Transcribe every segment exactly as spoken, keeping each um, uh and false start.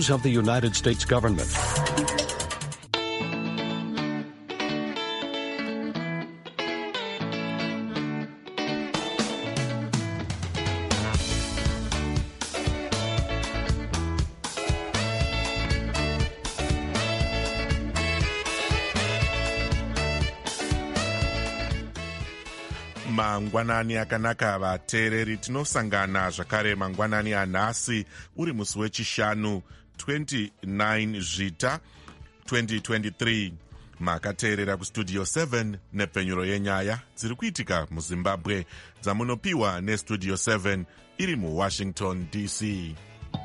views of the United States government. Mangwanani akanaka vateereri, tinosangana zvakare mangwanani anhasi uri musi wechishanu twenty-nine zvita twenty twenty-three. Makateerera kustudio seven nepfenyuro yenyaya dziri kuitika muZimbabwe dzamunopiwa nestudio seven iri muWashington D C.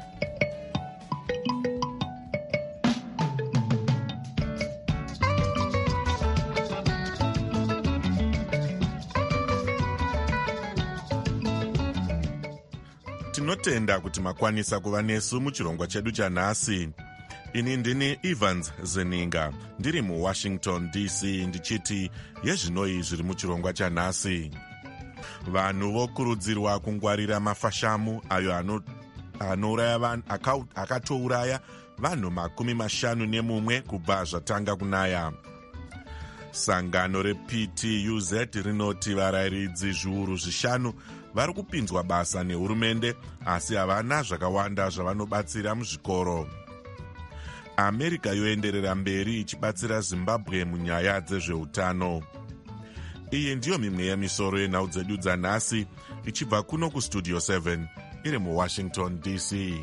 Tinotenda kuti makwanisa kuva nesu muchirongwa chedu chanhasi. Ini ndini Evans Zeninga, ndiri muWashington D C, ndichiti yezvinoi zviri muchirongwa chanhasi. Vanhu vokurudzirwa kungwarira mafashamu ayo ano, anouraya vanhu akatouraya vanhu makumi mashanu nemumwe kubva zvatanga kunaya. Sangano reP T U Z rinoti varayiridzi zviuru zvishanu vari kupinzwa basa nehurumende asi havana zvakawanda zvavanobatsira muzvikoro. Amerika yoenderera mberi ichibatsira Zimbabwe munyaya dzezveutano. Iyi ndiyo mimwe yemisoro yenhau dzedu dzanhasi ichibva kuno kustudio seven iri muWashington D C.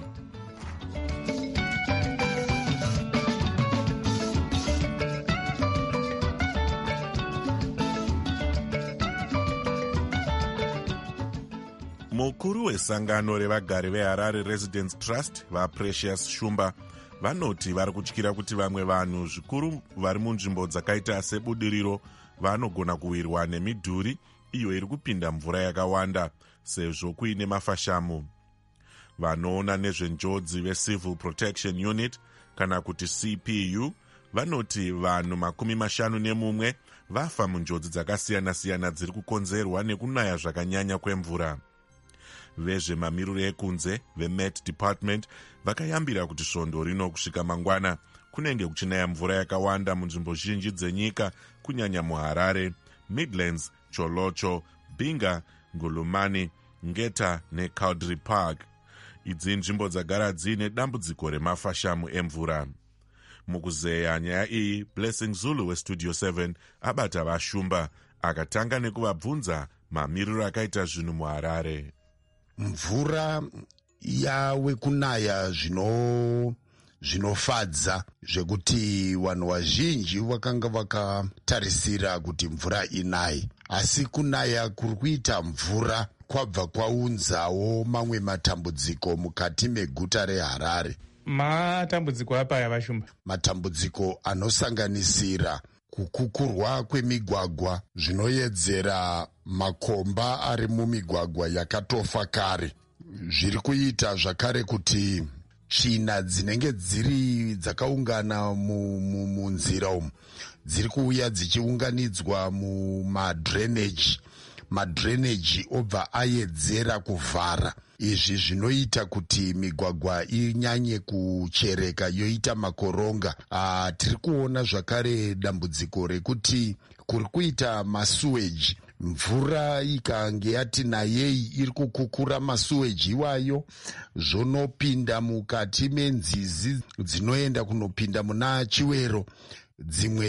Mukuru wesangano revagari veHarare Residence Trust vaPrecious Shumba vanoti vari kutyira kuti vamwe vanhu zvikuru vari munzvimbo dzakaita sebudiriro vanogona kuwirwa nemidhuri iyo iri kupinda mvura yakawanda sezvo kuine mafashamu. Vanoona nezvenjodzi veCivil Protection Unit kana kuti C P U vanoti vanhu makumi mashanu nemumwe vafa munjodzi dzakasiyana-siyana dziri kukonzerwa nekunaya zvakanyanya kwemvura. Vezvemamiriro ekunze veMet Department vakayambira kuti svondo rino kusvika mangwana kunenge kuchinaya mvura yakawanda munzvimbo zhinji dzenyika, kunyanya muHarare, Midlands, Cholocho, Binga, Ngulumani, Ngeta neCaudry Park. Idzi nzvimbo dzagara dziine dambudziko remafashamu emvura. Mukuzeya nyaya iyi, Blessing Zulu westudio seven abata vaShumba akatanga nekuvabvunza mamiriro akaita zvinhu muHarare. Mvura yawe kunaya zvino zvinofadza zvekuti vanhu vazhinji vakanga vakatarisira kuti mvura inaye, asi kunaya kuri kuita mvura kwabva kwaunzawo mamwe matambudziko mukati meguta reHarare. Matambudziko apaya vaShumba? Matambudziko anosanganisira kukukurwa kwemigwagwa zvinoyedzera makomba ari mumigwagwa yakatofa kare. Zviri kuita zvakare kuti tsvina dzinenge dziri dzakaungana munzira umu dziri kuuya dzichiunganidzwa mumadreneji. Madreneji obva ayedzera kuvhara. Izvi zvinoita kuti migwagwa inyanye kuchereka yoita makoronga. Ah, tiri kuona zvakare dambudziko rekuti kuri kuita masuweji. Mvura ikange yati nayei iri kukukura masuweji iwayo zvonopinda mukati menzizi dzinoenda kunopinda muna Chiwero. Dzimwe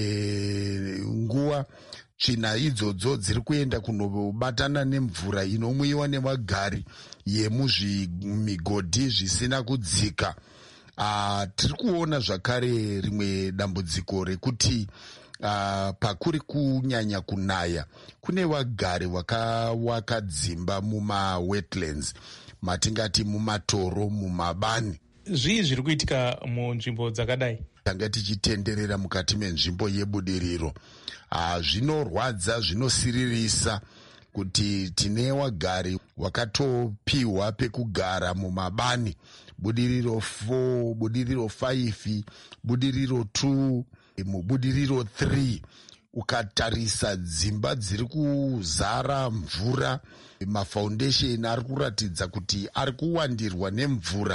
nguva tsvina idzodzo dziri kuenda kunobatana nemvura inomwiwa nevagari yemuzvimigodhi zvisina kudzika. Ah, tiri kuona zvakare rimwe dambudziko rekuti Uh, pakuri kunyanya kunaya kune vagari vakawaka dzimba muma-wetlands, matingati mumatoro, mumabani. Zvii zviri kuitika munzvimbo dzakadai? Tanga tichitenderera mukati menzvimbo yebudiriro. Uh, zvinorwadza, zvinosiririsa kuti tine wagari wakatopiwa pekugara mumabani. Budiriro four, budiriro five, budiriro two, mubudiriro three. Ukatarisa dzimba dziri kuzara mvura, mafoundation ari kuratidza kuti ari kuwandirwa nemvura.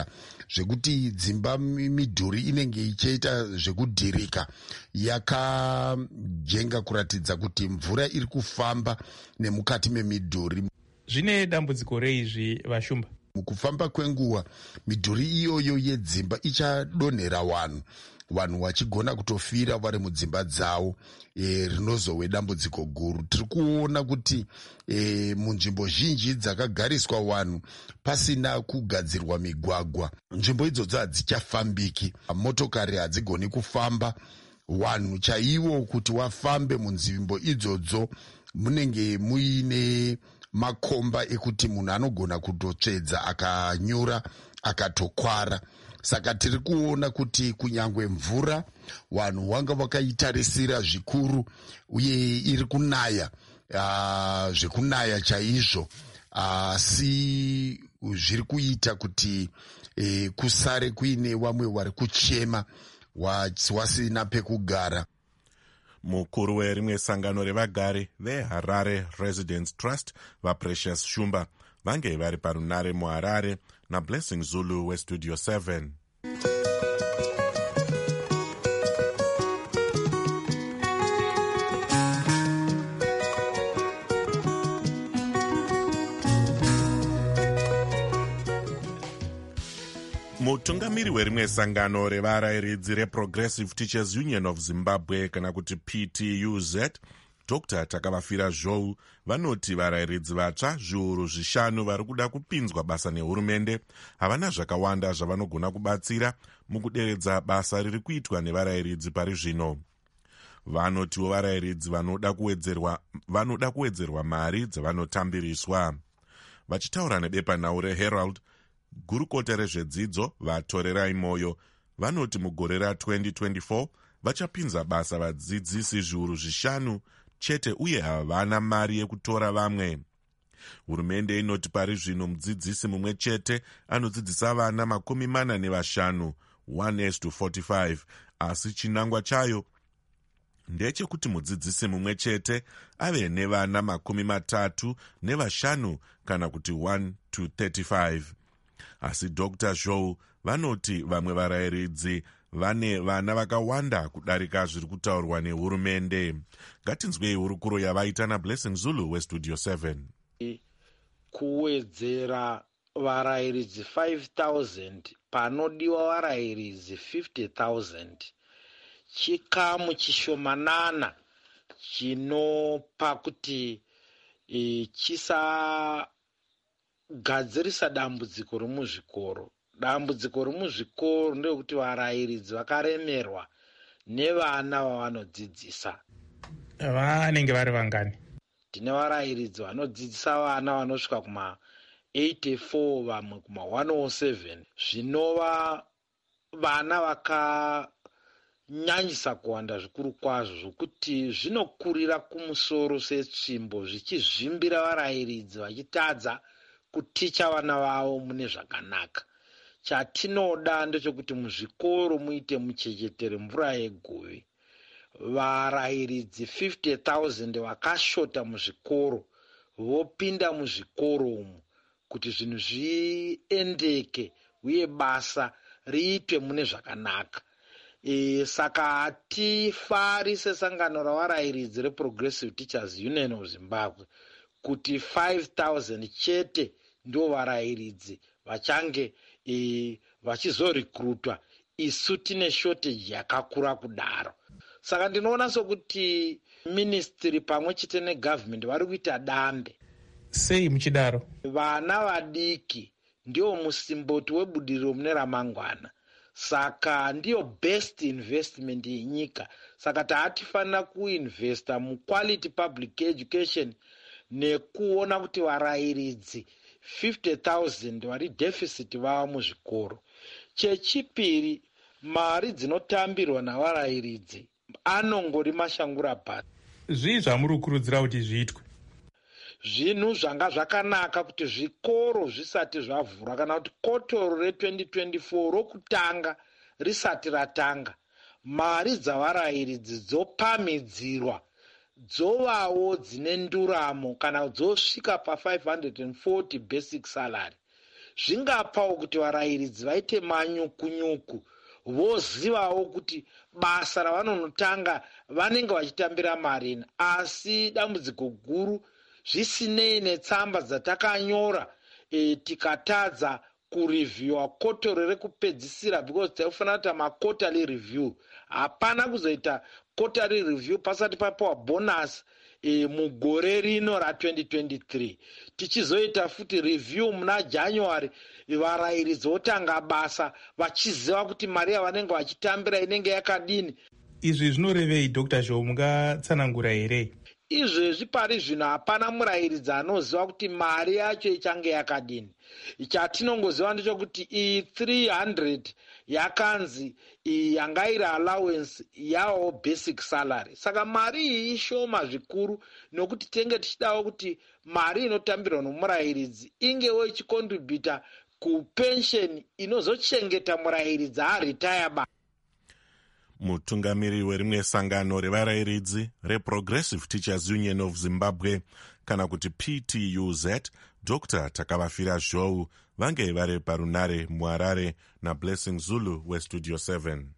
zvekuti dzimba midhuri inenge ichiita zvekudhirika yakajenga kuratidza kuti mvura iri kufamba nemukati memidhuri. Zvine dambudziko reizvi vashumba? Mukufamba kwenguva midhuri iyoyo yedzimba ichadonhera vanhu vanhu vachigona kutofira vari mudzimba dzavo. E, rinozove dambudziko guru. Tiri kuona kuti e, munzvimbo zhinji dzakagariswa vanhu pasina kugadzirwa migwagwa, nzvimbo idzodzo hadzichafambiki, motokari hadzigoni kufamba. Vanhu chaivo kuti wafambe munzvimbo idzodzo munenge muine makomba ekuti munhu anogona kutotsvedza akanyura akatokwara. Saka tiri kuona kuti kunyangwe mvura vanhu vanga vakaitarisira zvikuru uye iri kunaya uh, zvekunaya chaizvo, asi uh, zviri kuita kuti eh, kusare kuine vamwe vari kuchema wasina pekugara. Mukuru werimwe sangano revagari veHarare Residents Trust vaPrecious Shumba vange vari parunare muHarare naBlessing Zulu weStudio seven. Mutungamiri werimwe sangano revarayiridzi reProgressive Teachers Union of Zimbabwe kana kuti P T U Z, Doctor Takavafira Zhou, vanoti varayiridzi vatsva zviuru zvishanu vari kuda kupinzwa basa nehurumende havana zvakawanda zvavanogona kubatsira mukuderedza basa riri kuitwa nevarayiridzi pari zvino. Vanotiwo varayiridzi vanoda kuwedzerwa vanoda kuwedzerwa mari dzavanotambiriswa. Vachitaura nebepanhau reHerald, gurukota rezvedzidzo vaTorerai Moyo vanoti mugore ra-twenty twenty-four vachapinza basa vadzidzisi zviuru zvishanu chete uye havana mari yekutora vamwe. Hurumende inoti pari zvino mudzidzisi mumwe chete anodzidzisa vana makumi mana nevashanu, one is to forty-five, asi chinangwa chayo ndechekuti mudzidzisi mumwe chete ave nevana makumi matatu nevashanu kana kuti one to thirty-five. Asi Doctor Zhou vanoti vamwe varayiridzi vane vana vakawanda kudarika zviri kutaurwa nehurumende. Ngatinzwei hurukuro yavaita naBlessing Zulu weStudio seven. Kuwedzera varayiridzi five thousand panodiwa varayiridzi fifty thousand chikamu chishomanana chinopa kuti e, chisa gadzirisa dambudziko remuzvikoro. Dambudziko remuzvikoro ndekuti varayiridzi vakaremerwa nevana vavanodzidzisa. Vanenge vari vangani? Tine varayiridzi vanodzidzisa vana vanosvika kuma eighty-four vamwe kuma one oh seven, zvinova vana vakanyanyisa kuwanda zvikuru kwazvo zvokuti zvinokurira kumusoro setsvimbo zvichizvimbira varayiridzi vachitadza kuticha vana vavo mune zvakanaka. Chatinoda ndechekuti muzvikoro muite muchechetere mvura yeguvi. Varayiridzi fifty thousand vakashota muzvikoro vopinda muzvikoro umu kuti zvinhu zviendeke uye basa riitwe mune zvakanaka. E, saka hatifari sesangano ravarayiridzi reProgressive Teachers Union of Zimbabwe kuti five thousand chete ndo varayiridzi vachange e, vachizorekrutwa. Isu tine shortage yakakura kudaro. Saka ndinoona sokuti ministry pamwe chete negovernment vari kuita dambe. Sei muchidaro? Vana vadiki ndio musimboti webudiriro mune ramangwana. Saka ndiyo best investment yenyika. Saka taatifanira kuinvesta muquality public education nekuona kuti varayiridzi fifty thousand vari deficit vava muzvikoro. Chechipiri, mari dzinotambirwa navarayiridzi anongori mashangura bhasi. Zvii zvamuri kukurudzira kuti zviitwe? Zvinhu zvanga zvakanaka kuti zvikoro zvisati zvavhura kana kuti kotoro re-twenty twenty-four rokutanga risati ratanga, mari dzavarayiridzi dzopamhidzirwa dzovawo dzine nduramo kana dzosvika pa five hundred forty basic salary. zvingapawo kuti varayiridzi vaite manyukunyuku, vozivawo kuti basa ravanonotanga vanenge vachitambira marini. Asi dambudziko guru, zvisinei netsamba dzatakanyora e, tikatadza kurevhiewa kotoro rekupedzisira, because taifanira kuita maquarterly review. Hapana kuzoita quarterly review pasati papiwa bonus e, mugore rino ra twenty twenty-three. Tichizoita futi review muna January, varayiridzi votanga basa vachiziva kuti mari yavanenge vachitambira inenge yakadini. Izvi zvinorevei Dr Zhou, mungatsanangura here? Izvezvi pari zvino hapana murayiridzi anoziva kuti mari yacho ichange yakadini. Chatinongoziva ndechokuti iyi three hundred yakanzi yanga iri allowance yawo basic salary. Saka mari iyi ishoma zvikuru, nokuti tenge tichidawo kuti mari inotambirwa nomurayiridzi ingewo ichicontributa kupension inozochengeta murayiridzi aretire ba. Mutungamiri werimwe sangano revarayiridzi reProgressive Teachers Union of Zimbabwe kana kuti P T U Z, Doctor Takavafira Zhou, vange vari parunare muHarare naBlessing Zulu weStudio seven.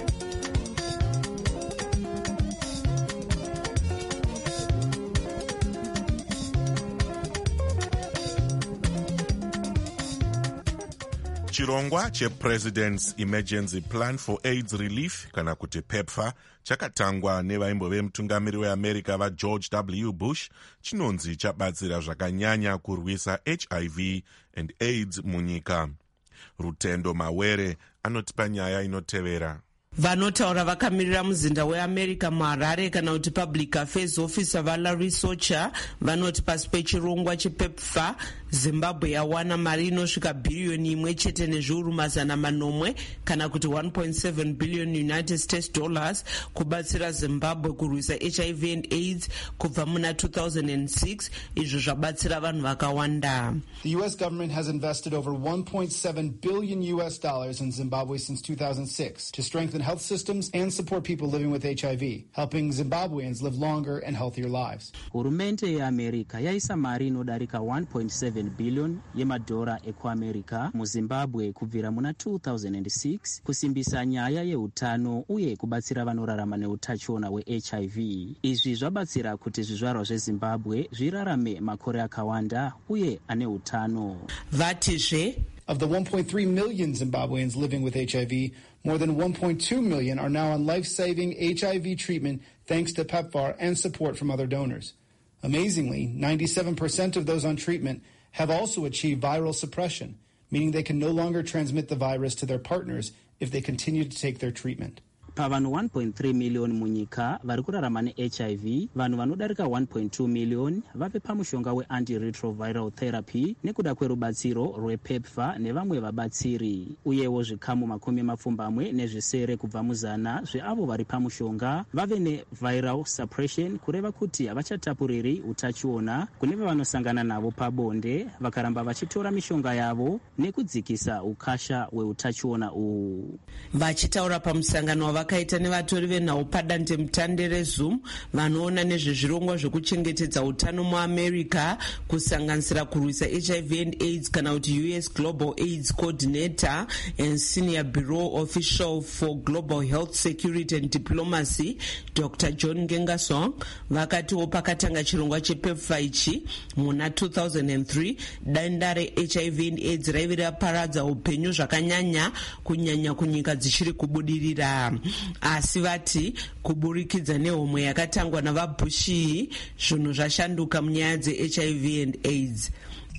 Chirongwa chePresident's Emergency Plan for AIDS Relief kana kuti PEPFAR chakatangwa nevaimbove mutungamiri weAmerica vaGeorge W. Bush chinonzi chabatsira zvakanyanya kurwisa H I V and AIDS munyika. Rutendo Mawere anotipa nyaya inotevera. Vanotaura vakamirira muzinda weAmerica muHarare kana kuti Public Affairs Officer vaLarry Socha vanoti pasi pechirongwa chePEPFAR, Zimbabwe yawana mari inosvika bhiriyoni imwe chete nezviuru mazana manomwe kana kuti one point seven billion United States dollars kubatsira Zimbabwe kurwisa H I V and AIDS kubva muna two thousand six. Izvo zvabatsira vanhu vakawanda. The U S government has invested over one point seven billion U S dollars in Zimbabwe since two thousand six to strengthen health systems and support people living with H I V, helping Zimbabweans live longer and healthier lives. Hurumende yeAmerica yaisa mari inodarika one point seven billion yemadhora ekuAmerica muZimbabwe kubvira muna two thousand six kusimbisa nyaya yeutano uye kubatsira vanorarama neutachiona weH I V. Izvi zvabatsira kuti zvizvarwa zveZimbabwe zvirarame makore akawanda uye ane utano. Vatizve of the one point three million Zimbabweans living with H I V, more than one point two million are now on life-saving H I V treatment thanks to PEPFAR and support from other donors. Amazingly, ninety-seven percent of those on treatment have also achieved viral suppression, meaning they can no longer transmit the virus to their partners if they continue to take their treatment. Pavanhu one point three million munyika vari kurarama neH I V, vanhu vanodarika one point two million vave pamushonga we-antiretroviral therapy nekuda kwerubatsiro rwePEPFAR nevamwe vabatsiri, uyewo zvikamu makumi mapfumbamwe nezvisere kubva muzana zveavo vari pamushonga vave neviral suppression, kureva kuti havachatapuriri utachiona kune vanosangana navo pabonde vakaramba vachitora mishonga yavo nekudzikisa ukasha weutachiona uhu. Vachitaura pamusangano wavakaita nevatori venhau padande mutande reZoom vanoona nezvezvirongwa zvekuchengetedza utano muAmerica kusanganisira kurwisa H I V and AIDS kana kuti U S Global AIDS Coordinator and Senior Bureau Official for Global Health Security and Diplomacy Doctor John Ngengasong vakatiwo pakatanga chirongwa chePEPFAR ichi muna two thousand three danda reH I V and AIDS raive raparadza upenyu zvakanyanya kunyanya kunyika dzichiri kubudirira. Asi vati kuburikidza nehomwe yakatangwa navaBushi zvinhu zvashanduka munyaya dzeH I V and AIDS.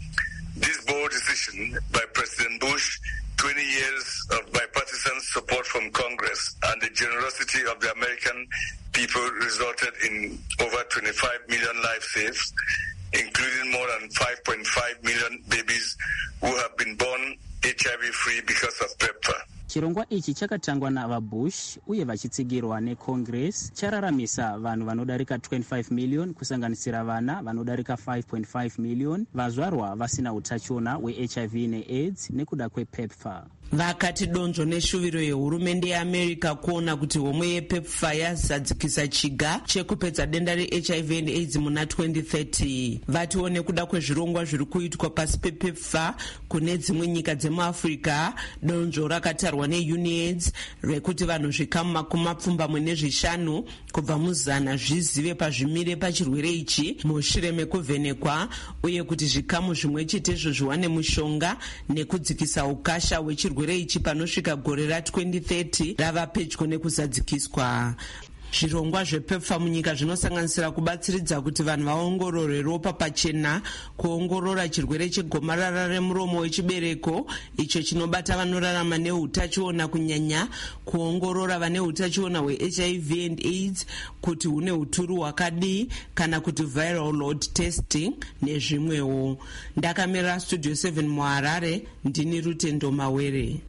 This bold decision by President Bush, twenty years of bipartisan support from Congress and the generosity of the American people resulted in over twenty-five million lives saved, including more than five point five million babies who have been born H I V-free because of PEPFAR. Chirongwa ichi chakatangwa navaBush uye vachitsigirwa neCongress chararamisa vanhu vanodarika twenty-five million kusanganisira vana vanodarika five point five million vazvarwa vasina utachiona weH I V neAIDS nekuda kwePEPFAR. vakati donzvo neshuviro yehurumende yeamerica kuona kuti homwe yepepfa yazadzikisa chiga chekupedza denda rehiv and aids muna twenty thirty. vatiwo nekuda kwezvirongwa zviri kuitwa pasi pepepfa kune dzimwe nyika dzemuafrica, donzvo rakatarwa neuniaids rekuti vanhu zvikamu makumi mapfumbamwe nezvishanu kubva muzana zvizive pazvimire pachirwere ichi mushure mekuvhenekwa, uye kuti zvikamu zvimwe chetezvo zviwane mushonga nekudzikisa ukasha hwechirwere ichi panosvika gore ra twenty thirty rava pedyo nekuzadzikiswa. zvirongwa zvepepfa munyika zvinosanganisira kubatsiridza kuti vanhu vaongorore ropa pachena, kuongorora chirwere chegomarara remuromo wechibereko icho chinobata vanorarama neutachiona kunyanya, kuongorora vane utachiona hwehiv and aids kuti hune uturu hwakadii kana kuti viral load testing nezvimwewo. ndakamira studio seven muharare, ndini Rutendo Mawere.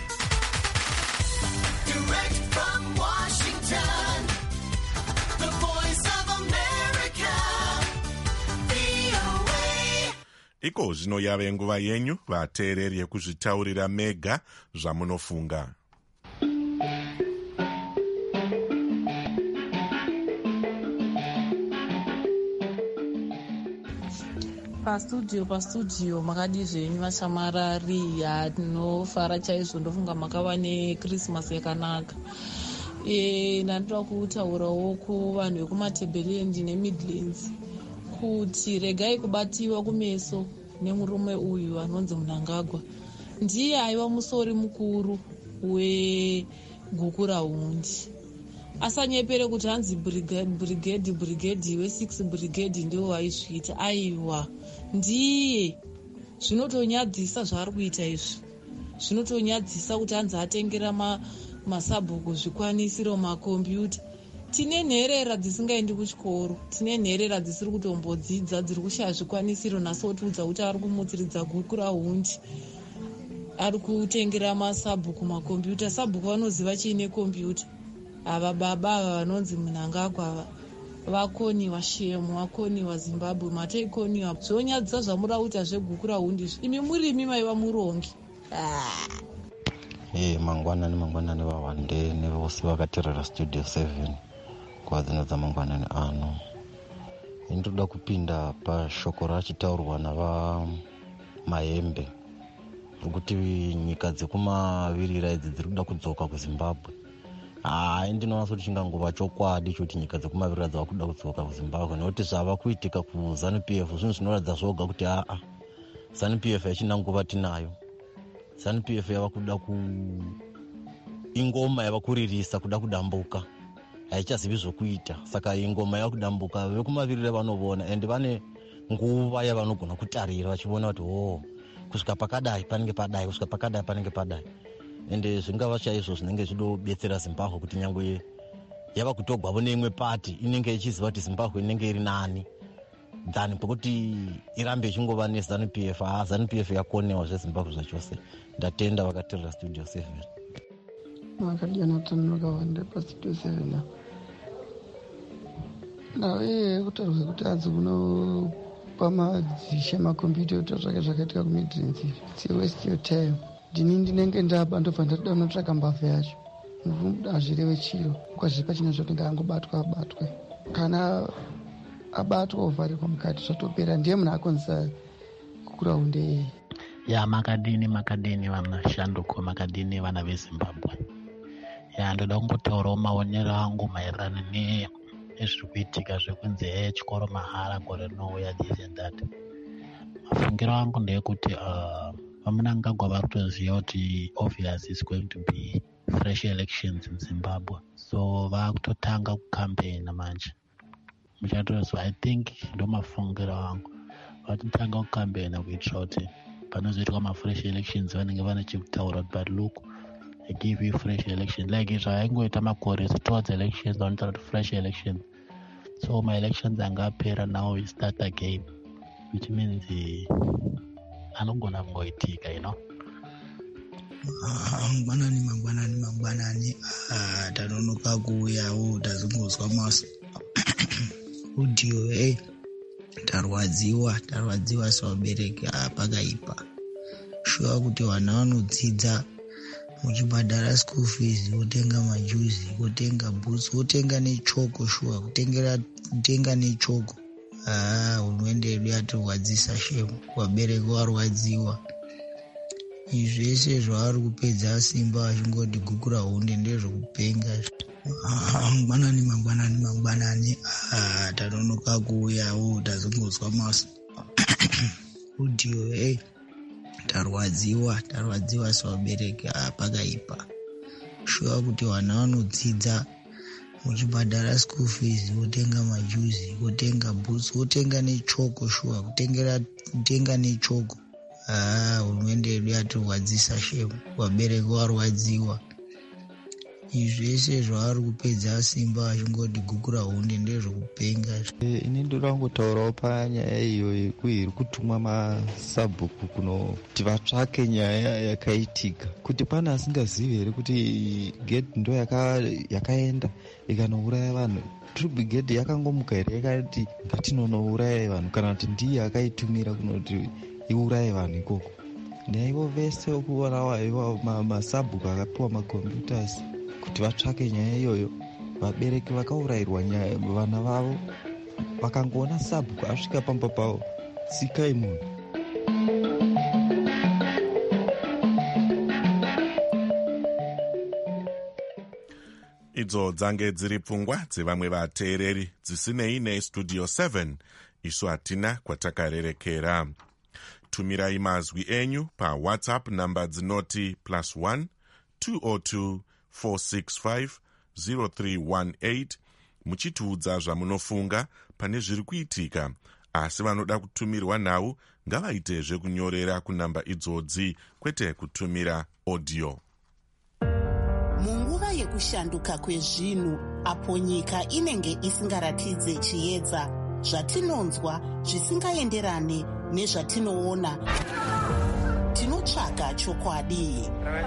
iko zvino yave nguva yenyu vateereri yekuzvitaurira mega zvamunofunga. pastudio pastudio makadi zvenyu vachamarari. tinofara chaizvo, ndofunga makava nekrismas yakanaka. e, ndandoda kutaurawo kuvanhu vekumatebeleland nemidlands kuti regai kubatiwa kumeso nemurume uyu anonzi Mnangagwa. ndiye aiva musori mukuru wegukurahundi. asanyepere kuti hanzi brigade brigade we-six brigade ndiwo vaizviita. aiwa, ndiye. zvinotonyadzisa zvaari kuita izvi, zvinotonyadzisa kuti hanzi atengera masabhuku, zvikwanisiro, makombiyuta. tine nherera dzisingaendi kuchikoro, tine nherera dzisiri kutombodzidza, dziri kushaya zvikwanisiro. nasotiudza kuti ari kumutsiridza gukurahundi, ari kutengera masabhuku, makombiyuta. sabhuku vanoziva chiine kombiyuta. ava baba ava vanonzi Mnangagwa ava vakoniwa, shemu vakoniwa, Zimbabwe mateikoniwa. zvonyadzisa zvamura kuita zvegukurahundi izvi. imi murimi maiva murongi. e mangwanani mangwanani vawande nevose vakateerera studio seven kwadzino dzamangwanani ano. ndinoda kupinda pashoko rachitaurwa nava Mahembe kuti nyika dzekumavirira idzi dziri kuda kudzoka kuZimbabwe. hai ndinoona kuti chingangova chokwadi choti nyika dzekumavirira dzava kuda kudzoka kuZimbabwe, nekuti zvava kuitika kuZanu P F zvinhu zvinoratidza zvoga kuti aa Zanu P F yachina nguva tinayo. Zanu P F yava kuda ku ingoma yava kuririsa kuda kudambuka, haichazivi zvokuita. saka ingoma yava kudambuka, vekumavirira vanovona ende vane nguva yavanogona kutarira vachiona kuti o kusvika pakadai panenge padai, kusvika pakadai panenge padai. ende zvingava chaizvo zvinenge zvidobetsera Zimbabwe kuti nyangwe yava kutogwavo neimwe pati inenge ichiziva kuti Zimbabwe inenge iri nani than kwekuti irambe ichingova neZanu P F. ha Zanu P F yakonewa zveZimbabwe zvachose. ndatenda vakateerera studio seven. makadiyana tanokawanda pastudio seven nawe kutaurwa kuti hanzi kunopa madzishe makombiyuta ekutotsvaka zvakaitika kumidlands. its a waste your time. ndini ndinenge ndaba ndobva ndatoda unotsvaka mbavha yacho. hazvireve chiro kwazvipa chine zvotinga angobatwa abatwe. kana abatwa ovharirwa mukati zvatopera. ndiye munhu akonzisa kukurahundi. ya makadini makadini vana shanduko makadini vana veZimbabwe. ya ndoda kungotaurawo maonero angu maererano nezviri kuitika zvekunzi he chikoro mahara gore rinouya this and that. mafungiro angu ndeyekuti uh, vaMnangagwa vari kutoziva kuti obvious is going to be fresh elections in Zimbabwe, so vakutotanga kukampena manje. muchatozwa I think ndo mafungiro angu, vatotanga kukampena kuitira kuti panozoitwa mafresh elections vanenge vane chekutaura. but look, I give you fresh elections like zvaingoita makore towards elections vanotaura kuti fresh elections. so my elections angapera, now we start again, which means anogona kungoitika, you know. mangwanani mangwanani mangwanani tanonoka kuuyawo tazingozwa maso udhiyo. hey tarwadziwa tarwadziwa sevabereki pakaipa. shuwa kuti vana vanodzidza muchibhadhara school fees, wotenga majuzi, wotenga boots, wotenga nechoko shuwa, kutengera kutenga nechoko. Ah, hurumende yedu yatirwadzisa shemu, vabereki varwadziwa. Izvi zvese zvavari kupedza simba vachingoti gukura hunde ndezvokupenga. Mangwanani mangwanani mangwanani ah tanonoka kuuyawo tazongozwa maso udhiyo hey tarwadziwa tarwadziwa sevabereki apakaipa shuwa kuti vana vanodzidza muchibhadhara school fees, wotenga majuzi, wotenga boots, wotenga nechoko shuwa, kutengera kutenga nechoko. Ah, hurumende yedu yatirwadzisa shemu, vabereki varwadziwa. Izvi zvese zvavari kupedza simba vachingoti gukura hunde ndezvokupenga. Ini ndoda kungotaurawo panyaya iyo yekuiri kutumwa masabhuku kuti vatsvake nyaya yakaitika, kuti pana asingazivi here kuti gedhi ndo yakaenda ikanouraya vanhu. Brigade yakangomuka here yakati ngatinonouraya vanhu, kana kuti ndiye akaitumira kunoti iuraye vanhu ikoko. Naivo vese okuona masabhuku akapiwa macomputers kuti vatsvake nyaya iyoyo. Vabereki vakaurayirwa nyaya vana vavo vakangoona sabhuku asvika pamba pavo sikai munhu. Idzo dzange dziri pfungwa dzevamwe vateereri dzisinei nestudio seven, isu hatina kwatakarerekera. Tumirai mazwi enyu pa WhatsApp namba dzinoti plus one two zero two four six five zero three one eight muchitiudza zvamunofunga pane zviri kuitika, asi vanoda kutumirwa nhau ngavaite zvekunyorera kunamba idzodzi kwete kutumira audio. Munguva yekushanduka kwezvinhu, apo nyika inenge isingaratidze chiedza, zvatinonzwa zvisingaenderane nezvatinoona, tinotsvaga chokwadi.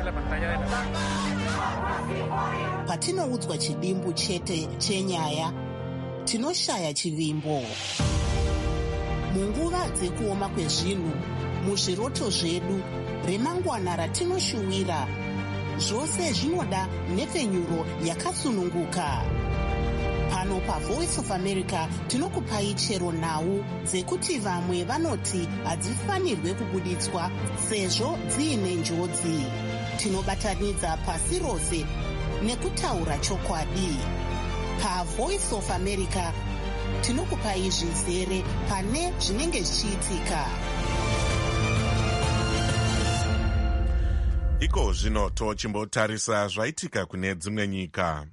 Patinoudzwa chidimbu chete chenyaya, tinoshaya chivimbo. Munguva dzekuoma kwezvinhu, muzviroto zvedu, remangwana ratinoshuwira, zvose zvinoda nhepfenyuro yakasununguka. Pano paVoice of America tinokupai chero nhau dzekuti vamwe vanoti hadzifanirwe kubuditswa sezvo dziine njodzi. Tinobatanidza pasi rose nekutaura chokwadi. PaVoice of America tinokupai zvizere pane zvinenge zvichiitika. Iko zvino tochimbotarisa zvaitika kune dzimwe nyika.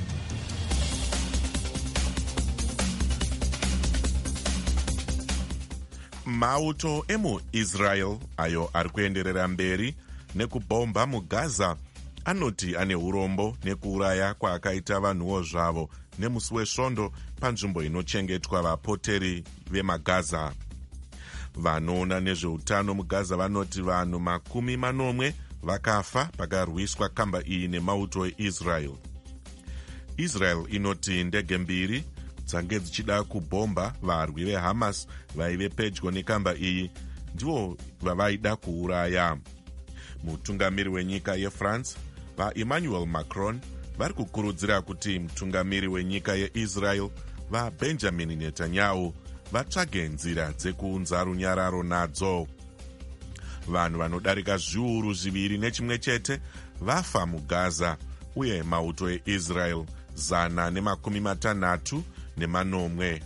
Mauto emu-Israel ayo ari kuenderera mberi nekubhomba muGaza anoti ane urombo nekuuraya kwaakaita vanhuwo zvavo nemusi wesvondo panzvimbo inochengetwa vapoteri vemaGaza. Vanoona nezveutano muGaza vanoti vanhu makumi manomwe vakafa pakarwiswa kamba iyi nemauto eIsrael. Israel inoti ndege mbiri dzange dzichida kubhomba varwi veHamas vaive pedyo nekamba iyi ndivo vavaida kuuraya. Mutungamiri wenyika yeFrance vaEmmanuel Macron vari kukurudzira kuti mutungamiri wenyika yeIsrael vaBenjamin Netanyahu vatsvage nzira dzekuunza runyararo nadzo. Vanhu vanodarika zviuru zviviri nechimwe chete vafa muGaza uye mauto eIsrael zana nemakumi matanhatu nemanomwe.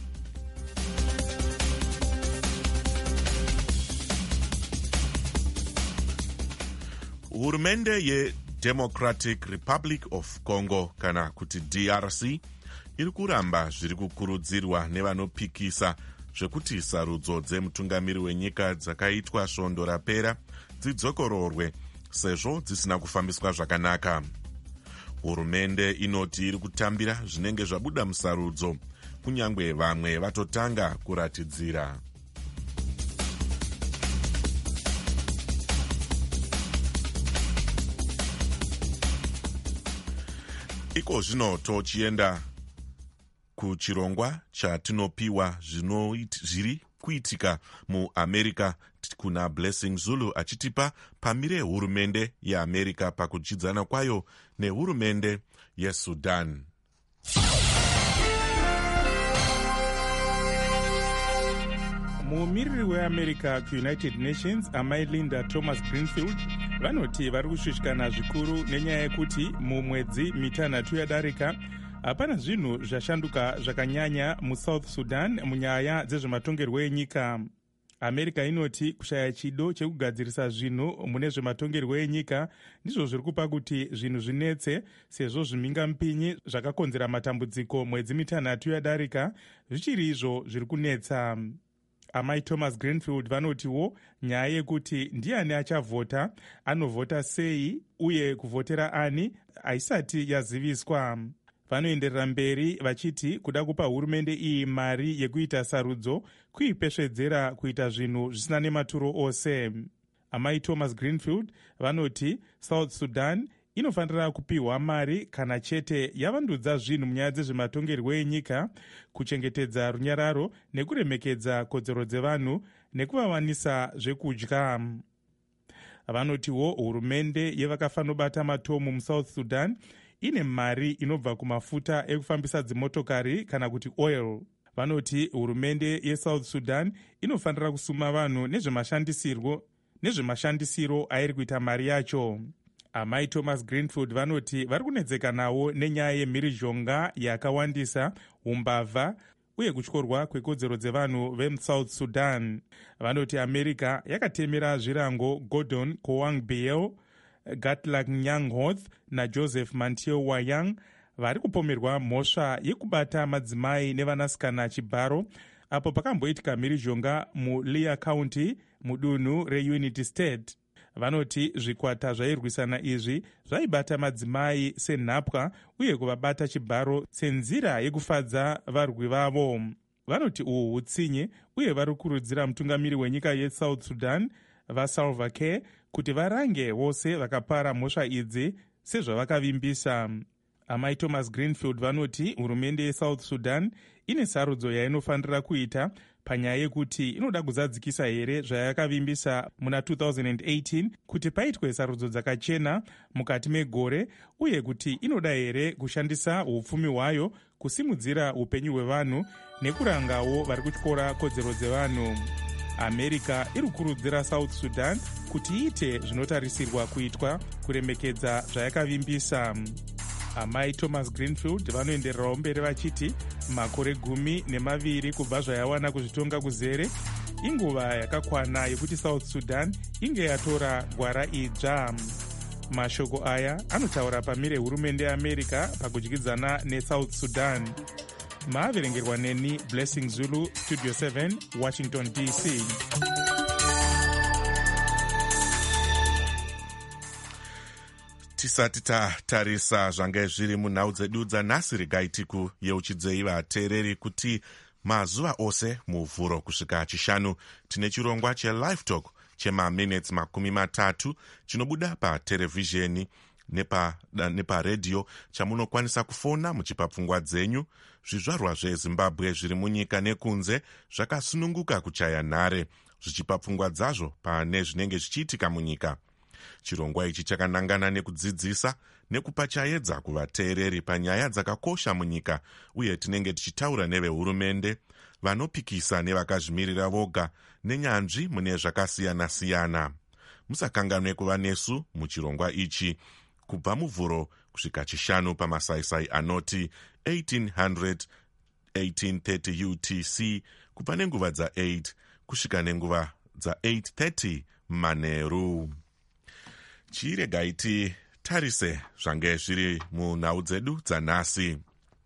Hurumende yeDemocratic Republic of Congo kana kuti D R C iri kuramba zviri kukurudzirwa nevanopikisa zvekuti sarudzo dzemutungamiri wenyika dzakaitwa svondo rapera dzidzokororwe sezvo dzisina kufambiswa zvakanaka. Hurumende inoti iri kutambira zvinenge zvabuda musarudzo, kunyangwe vamwe vatotanga kuratidzira. Iko zvino tochienda kuchirongwa chatinopiwa zviri kuitika muAmerica kuna Blessing Zulu achitipa pamire yehurumende yeamerica pakudyidzana kwayo nehurumende yeSudan. mumiriri weamerica kuunited nations amai Linda Thomas Greenfield vanoti vari kushushikana zvikuru nenyaya yekuti mumwedzi mitanhatu yadarika hapana zvinhu zvashanduka zvakanyanya muSouth Sudan munyaya dzezvematongerwo enyika. America inoti kushaya chido chekugadzirisa zvinhu mune zvematongerwo enyika ndizvo zviri kupa kuti zvinhu zvinetse, sezvo zvimhingamupinyi zvakakonzera matambudziko mwedzi mitanhatu yadarika zvichiri izvo zviri kunetsa. Amai Thomas Greenfield vanotiwo nyaya yekuti ndiani achavhota, anovhota sei uye kuvhotera ani haisati yaziviswa. Vanoenderera mberi vachiti kuda kupa hurumende iyi mari yekuita sarudzo kuipesvedzera kuita zvinhu zvisina nematuro ose. Amai Thomas Greenfield vanoti South Sudan inofanira kupiwa mari kana chete yavandudza zvinhu munyaya dzezvematongerwo enyika, kuchengetedza runyararo nekuremekedza kodzero dzevanhu nekuvawanisa zvekudya. Vanotiwo hurumende yevakafanobata matomu muSouth Sudan ine mari inobva kumafuta ekufambisa dzimotokari kana kuti oil. Vanoti hurumende yeSouth Sudan inofanira kusuma vanhu nezvemashandisirwo nezvemashandisiro airi kuita mari yacho. Amai Thomas Greenfield vanoti vari kunetseka nawo nenyaya yemhirizhonga yakawandisa, umbavha uye kutyorwa kwekodzero dzevanhu vemuSouth Sudan. Vanoti America yakatemera zvirango Gordon Kowang Biel, Gatlak Nyanghoth naJoseph Mantio Wayang vari kupomerwa mhosva yekubata madzimai nevanasikana chibharo apo pakamboitika mhirizhonga muLeah County mudunhu reUnity State. Vanoti zvikwata zvairwisana izvi zvaibata madzimai senhapwa uye kuvabata chibharo senzira yekufadza varwi vavo. Vanoti uhu hutsinye uye vari kukurudzira mutungamiri wenyika yeSouth Sudan vaSalva Kiir kuti varange vose vakapara mhosva idzi sezvavakavimbisa. Amai Thomas Greenfield vanoti hurumende yeSouth Sudan ine sarudzo yainofanira kuita panyaya yekuti inoda kuzadzikisa here zvayakavimbisa muna two thousand eighteen kuti paitwe sarudzo dzakachena mukati megore, uye kuti inoda here kushandisa upfumi hwayo kusimudzira upenyu hwevanhu nekurangawo vari kutyora kodzero dzevanhu. America iri kukurudzira South Sudan kuti iite zvinotarisirwa kuitwa kuremekedza zvayakavimbisa. Amai Thomas Greenfield vanoendererawo mberi vachiti makore gumi nemaviri kubva zvayawana kuzvitonga kuzere inguva yakakwana yekuti South Sudan inge yatora gwara idzva. Mashoko aya anotaura pamire hurumende yeAmerica pakudyidzana neSouth Sudan. Maaverengerwa neni Blessing Zulu, Studio seven, Washington D C. Tisati tatarisa zvange zviri munhau dzedu dzanhasi, regai tikuyeuchidzei vateereri kuti mazuva ose muvhuro kusvika chishanu tine chirongwa chelive talk chemaminutes makumi matatu chinobuda paterevhizheni neparedhiyo nepa chamunokwanisa kufona muchipa pfungwa dzenyu. Zvizvarwa zveZimbabwe zviri munyika nekunze zvakasununguka kuchaya nhare zvichipa pfungwa dzazvo pane zvinenge zvichiitika munyika. Chirongwa ichi chakanangana nekudzidzisa nekupa chaedza kuvateereri panyaya dzakakosha munyika, uye tinenge tichitaura nevehurumende, vanopikisa nevakazvimirira voga nenyanzvi mune zvakasiyana-siyana. Musakanganwe kuva nesu muchirongwa ichi kubva muvhuro kusvika chishanu pamasaisai anoti eighteen hundred eighteen thirty U T C kubva nenguva dza8 kusvika nenguva dza8 thirty manheru. Chiregai titarise zvange zviri munhau dzedu dzanhasi.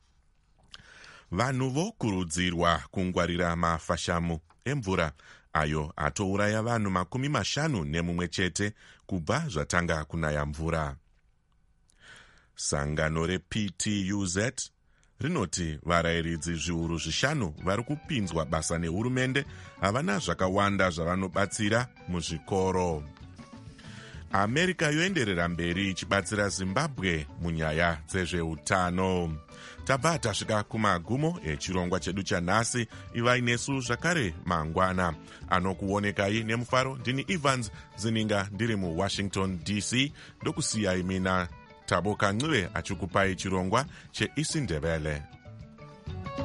Vanhu vokurudzirwa kungwarira mafashamu emvura ayo atouraya vanhu makumi mashanu nemumwe chete kubva zvatanga kunaya mvura. Sangano reP T U Z rinoti varayiridzi zviuru zvishanu vari kupinzwa basa nehurumende havana zvakawanda zvavanobatsira muzvikoro. america yoenderera mberi ichibatsira zimbabwe munyaya dzezveutano. tabva tasvika kumagumo echirongwa chedu chanhasi. ivai nesu zvakare mangwana. anokuonekai nemufaro ndini Evans Zininga ndiri muwashington D C, ndokusiyai mina Tabo Kancube achikupai chirongwa cheIsiNdebele.